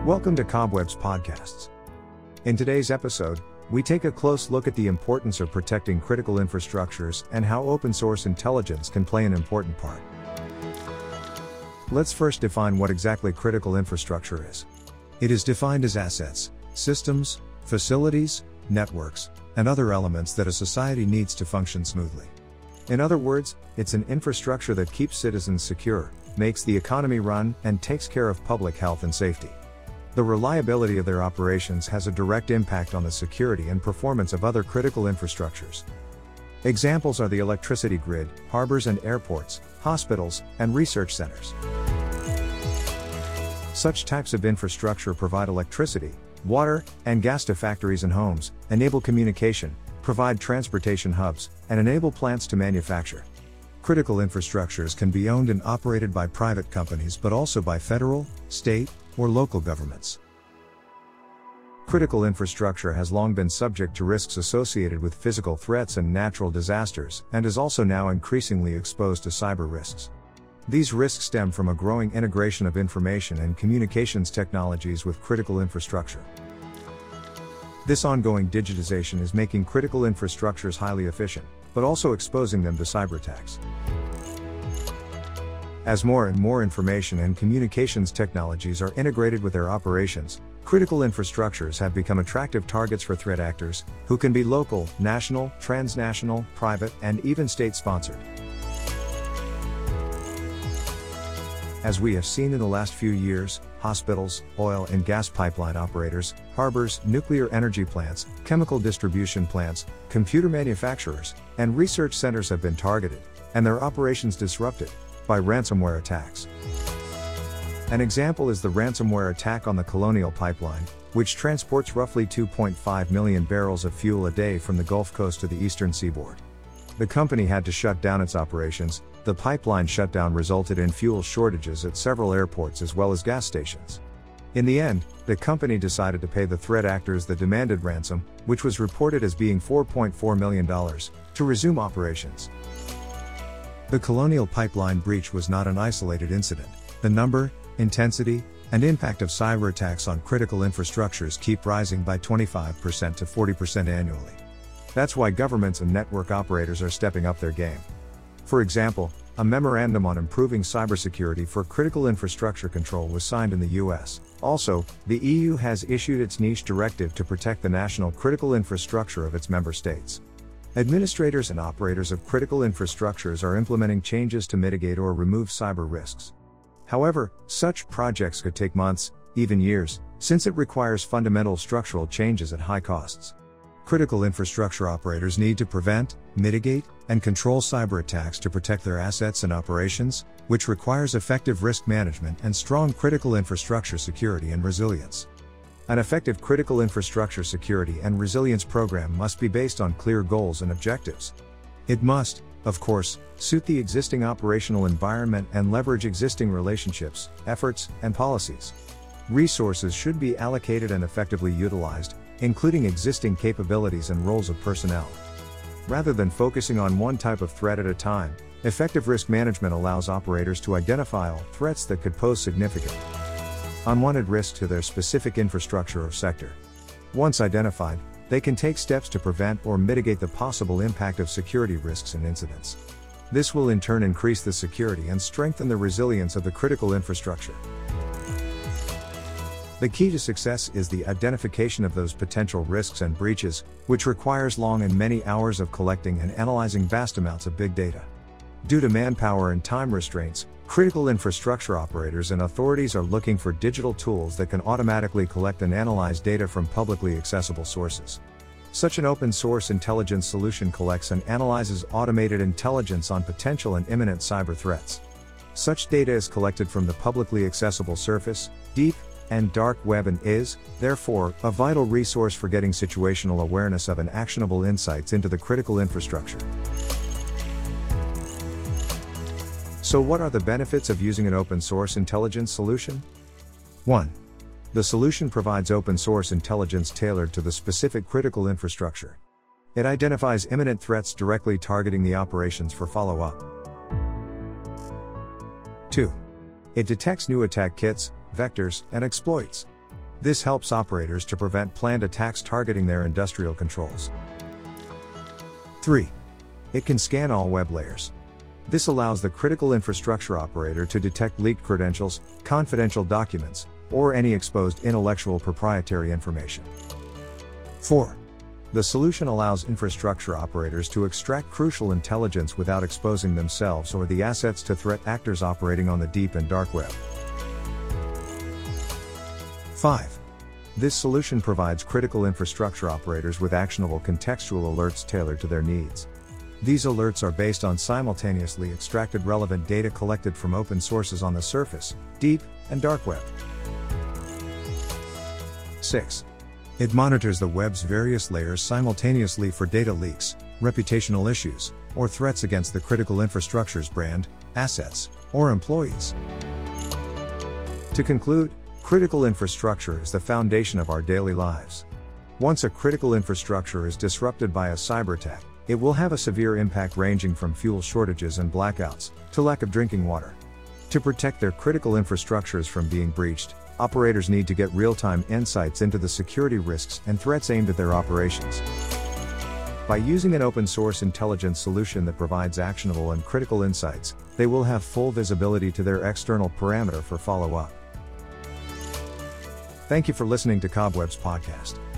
Welcome to Cobwebs Podcasts. In today's episode, we take a close look at the importance of protecting critical infrastructures and how open source intelligence can play an important part. Let's first define what exactly critical infrastructure is. It is defined as assets, systems, facilities, networks, and other elements that a society needs to function smoothly. In other words, it's an infrastructure that keeps citizens secure, makes the economy run, and takes care of public health and safety. The reliability of their operations has a direct impact on the security and performance of other critical infrastructures. Examples are the electricity grid, harbors and airports, hospitals, and research centers. Such types of infrastructure provide electricity, water, and gas to factories and homes, enable communication, provide transportation hubs, and enable plants to manufacture. Critical infrastructures can be owned and operated by private companies but also by federal, state, or local governments. Critical infrastructure has long been subject to risks associated with physical threats and natural disasters, and is also now increasingly exposed to cyber risks. These risks stem from a growing integration of information and communications technologies with critical infrastructure. This ongoing digitization is making critical infrastructures highly efficient, but also exposing them to cyber attacks. As more and more information and communications technologies are integrated with their operations, critical infrastructures have become attractive targets for threat actors, who can be local, national, transnational, private, and even state-sponsored. As we have seen in the last few years, hospitals, oil and gas pipeline operators, harbors, nuclear energy plants, chemical distribution plants, computer manufacturers, and research centers have been targeted, and their operations disrupted, by ransomware attacks. An example is the ransomware attack on the Colonial Pipeline, which transports roughly 2.5 million barrels of fuel a day from the Gulf Coast to the eastern seaboard. The company had to shut down its operations. The pipeline shutdown resulted in fuel shortages at several airports as well as gas stations. In the end, the company decided to pay the threat actors the demanded ransom, which was reported as being $4.4 million, to resume operations. The Colonial Pipeline breach was not an isolated incident. The number, intensity, and impact of cyber attacks on critical infrastructures keep rising by 25% to 40% annually. That's why governments and network operators are stepping up their game. For example, a memorandum on improving cybersecurity for critical infrastructure control was signed in the US. Also, the EU has issued its niche directive to protect the national critical infrastructure of its member states. Administrators and operators of critical infrastructures are implementing changes to mitigate or remove cyber risks. However, such projects could take months, even years, since it requires fundamental structural changes at high costs. Critical infrastructure operators need to prevent, mitigate, and control cyber attacks to protect their assets and operations, which requires effective risk management and strong critical infrastructure security and resilience. An effective critical infrastructure security and resilience program must be based on clear goals and objectives. It must, of course, suit the existing operational environment and leverage existing relationships, efforts, and policies. Resources should be allocated and effectively utilized, including existing capabilities and roles of personnel. Rather than focusing on one type of threat at a time, effective risk management allows operators to identify all threats that could pose significant unwanted risk to their specific infrastructure or sector. Once identified, they can take steps to prevent or mitigate the possible impact of security risks and incidents. This will in turn increase the security and strengthen the resilience of the critical infrastructure. The key to success is the identification of those potential risks and breaches, which requires long and many hours of collecting and analyzing vast amounts of big data. Due to manpower and time restraints, critical infrastructure operators and authorities are looking for digital tools that can automatically collect and analyze data from publicly accessible sources. Such an open-source intelligence solution collects and analyzes automated intelligence on potential and imminent cyber threats. Such data is collected from the publicly accessible surface, deep, and dark web and is, therefore, a vital resource for getting situational awareness of and actionable insights into the critical infrastructure. So what are the benefits of using an open-source intelligence solution? 1. The solution provides open-source intelligence tailored to the specific critical infrastructure. It identifies imminent threats directly targeting the operations for follow-up. 2. It detects new attack kits, vectors, and exploits. This helps operators to prevent planned attacks targeting their industrial controls. 3. It can scan all web layers. This allows the critical infrastructure operator to detect leaked credentials, confidential documents, or any exposed intellectual proprietary information. 4. The solution allows infrastructure operators to extract crucial intelligence without exposing themselves or the assets to threat actors operating on the deep and dark web. 5. This solution provides critical infrastructure operators with actionable contextual alerts tailored to their needs. These alerts are based on simultaneously extracted relevant data collected from open sources on the surface, deep, and dark web. 6. It monitors the web's various layers simultaneously for data leaks, reputational issues, or threats against the critical infrastructure's brand, assets, or employees. To conclude, critical infrastructure is the foundation of our daily lives. Once a critical infrastructure is disrupted by a cyber attack, it will have a severe impact ranging from fuel shortages and blackouts, to lack of drinking water. To protect their critical infrastructures from being breached, operators need to get real-time insights into the security risks and threats aimed at their operations. By using an open-source intelligence solution that provides actionable and critical insights, they will have full visibility to their external parameter for follow-up. Thank you for listening to Cobwebs Podcast.